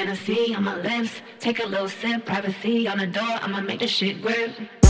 Hennessy on my lips. Take a little sip, privacy on the door. I'ma make this shit grip.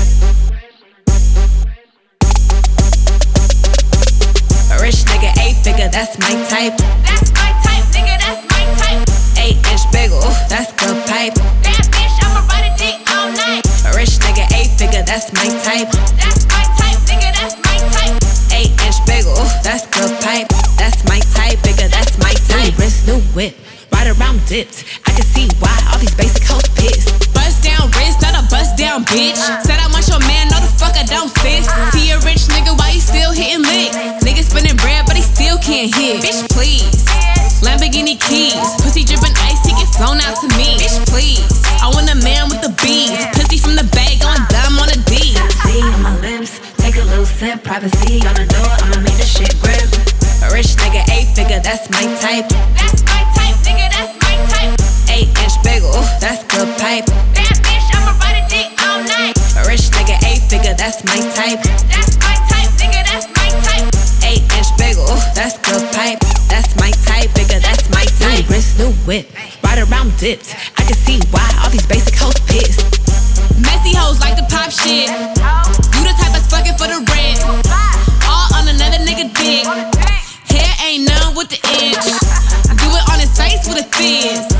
A rich nigga, 8-figure, that's my type. That's my type, nigga, that's my type. 8-inch bagel, that's good pipe. Bad bitch, I'ma ride a dick all night. A rich nigga, 8-figure, that's my type. That's my type, nigga, that's my type. 8-inch bagel, that's good pipe. That's my type, bigger, that's my type. New wrist, new whip, ride around dipped. I can see why all these basic hoes pissed. Bust down wrist, not a bust down bitch. Said I want your man, no the fuck I don't sis. See a rich nigga, why he still hitting licks? Nigga spinning bread, but he still can't hit. Bitch, please. Lamborghini keys, pussy dripping ice, he get flown out to me. Bitch, please. I want a man with the bees, pussy from the bag going dumb on a D. Hennessy on my lips. Take a little sip, privacy on the door. I'ma make this shit grip. A rich nigga, 8-figure, that's my type. That's my type, nigga, that's my type. 8-inch bagel, that's good pipe. Bad bitch, I'ma ride a dick all night. A rich nigga, 8-figure, that's my type. That's my type, nigga, that's my type. 8-inch bagel, that's good pipe. That's my type, bigger, that's my type. New wrist, new whip, ride around dipped. I can see why all these basic hoes pissed. Messy hoes like to pop shit. You the type that's fucking for the rent. All on another nigga dick. Hair ain't none with the inch. Do it on his face with a fizz.